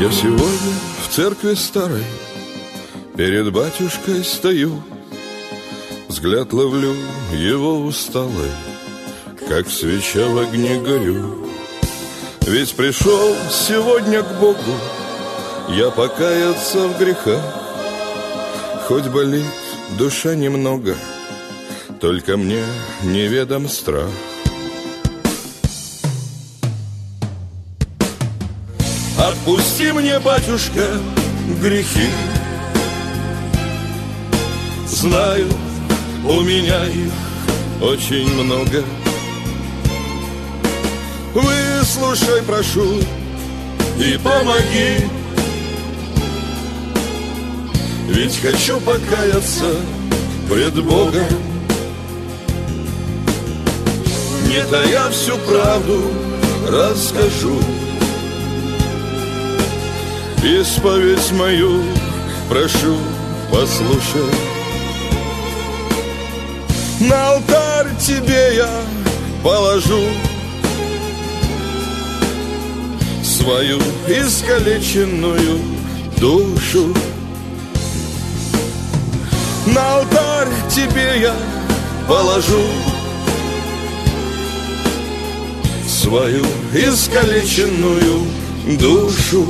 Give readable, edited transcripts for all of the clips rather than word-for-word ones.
Я сегодня в церкви старой перед батюшкой стою, взгляд ловлю его усталый, как свеча в огне горю. Ведь пришел сегодня к Богу я покаяться в грехах. Хоть болит душа немного, только мне неведом страх. Отпусти мне, батюшка, грехи. Знаю, у меня их очень много. Выслушай, прошу, и помоги. Ведь хочу покаяться пред Богом, не тая всю правду расскажу. Исповедь мою прошу, послушай. На алтарь тебе я положу свою искалеченную душу. На алтарь тебе я положу свою искалеченную душу.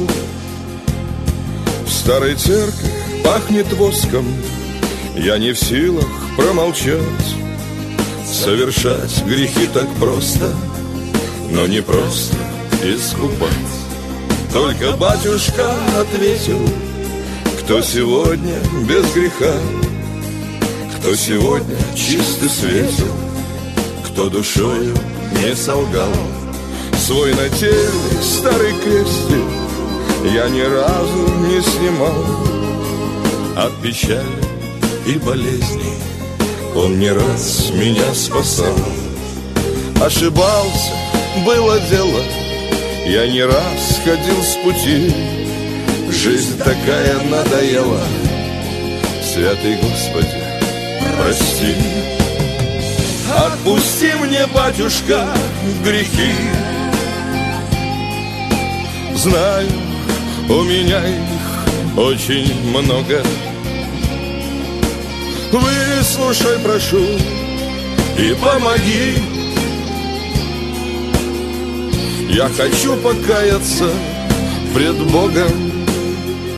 В старой церкви пахнет воском, я не в силах промолчать. Совершать грехи так просто, но не просто искупать. Только батюшка ответил: кто сегодня без греха, кто сегодня чист и светил, кто душою не солгал. Свой нательный старый крестик я ни разу не снимал. От печали и болезней он не раз меня спасал. Ошибался, было дело, я не раз ходил с пути. Жизнь такая надоела, святый Господи, прости. Отпусти мне, батюшка, грехи. Знаю, у меня их очень много. Выслушай, прошу, и помоги. Я хочу покаяться пред Богом,